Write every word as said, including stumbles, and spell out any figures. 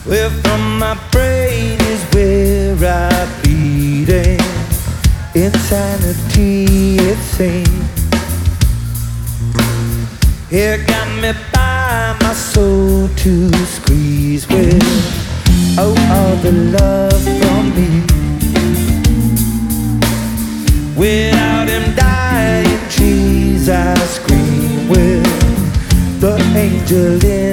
Where from my brain is where I'm bleeding. Insanity, it seems. Here got me by my soul to squeeze with. Oh, all the love from me. Without him dying trees, I scream with the angel in